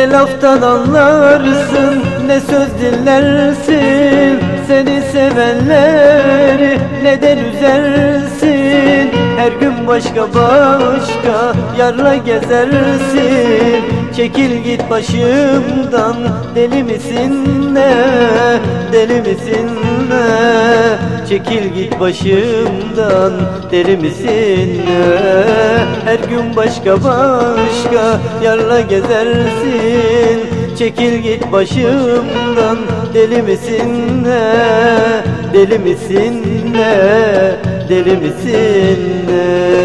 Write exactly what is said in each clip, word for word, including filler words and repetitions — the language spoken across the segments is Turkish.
Ne laftan anlarsın, ne söz dinlersin. Seni sevenleri neden üzersin? Her gün başka başka yarla gezersin. Çekil git başımdan, deli misin ne, deli misin ne? Çekil git başımdan, deli misin ne? Her gün başka başka yarla gezersin. Çekil git başımdan, deli misin ne, deli misin ne, deli misin ne?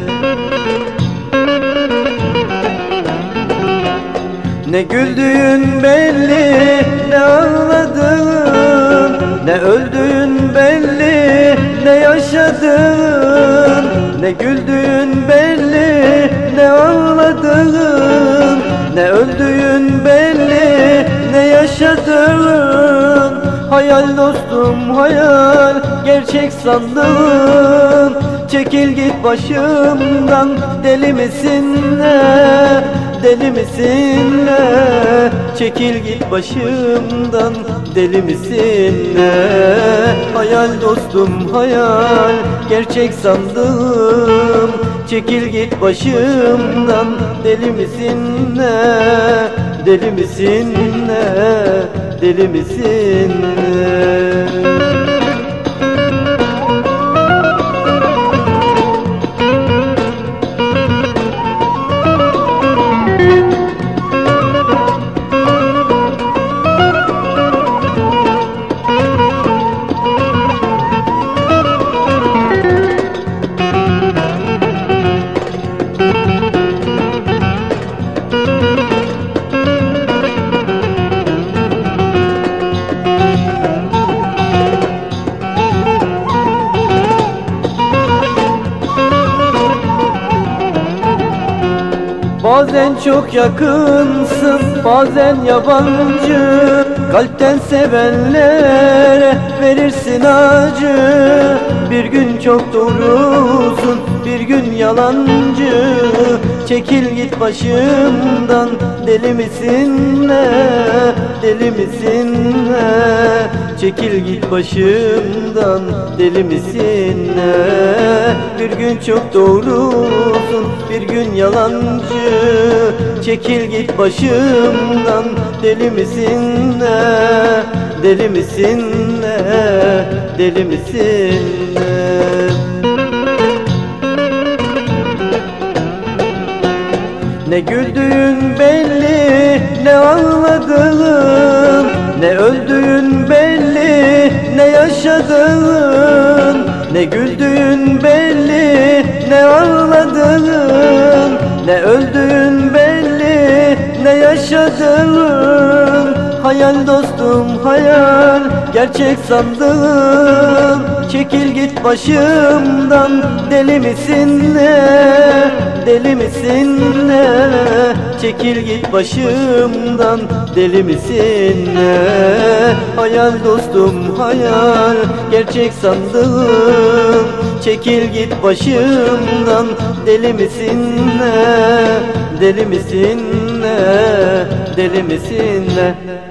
Ne güldüğün belli, ne ağladın. Ne öldüğün belli, ne yaşadın. Ne güldüğün belli, ne ağladın. Ne öldüğün belli, ne yaşadın. Hayal dostum hayal, gerçek sandın. Çekil git başımdan, deli misin ne, deli misin ne? Çekil git başımdan, deli misin ne? Hayal dostum hayal, gerçek sandım. Çekil git başımdan, deli misin ne, deli misin ne, deli misin ne? Bazen çok yakınsın, bazen yabancı. Kalpten sevenlere verirsin acı. Bir gün çok doğrusun, bir gün yalancı. Çekil git başımdan, deli misin ne, deli misin ne? Çekil git başımdan, deli misin ne? Bir gün çok doğrusun, bir gün yalancı. Çekil git başımdan, deli misin ne, deli misin ne, deli misin ne? Ne güldüğün belli, ne ağladın. Ne öldüğün belli, ne yaşadın. Ne güldüğün belli, ne ağladın. Ne öldüğün belli, ne yaşadın. Hayal dostum hayal, gerçek sandım. Çekil git başımdan, deli misin ne, deli misin ne? Çekil git başımdan, deli misin ne? Hayal dostum hayal, gerçek sandım. Çekil git başımdan, deli misin ne, deli misin ne, deli misin ne?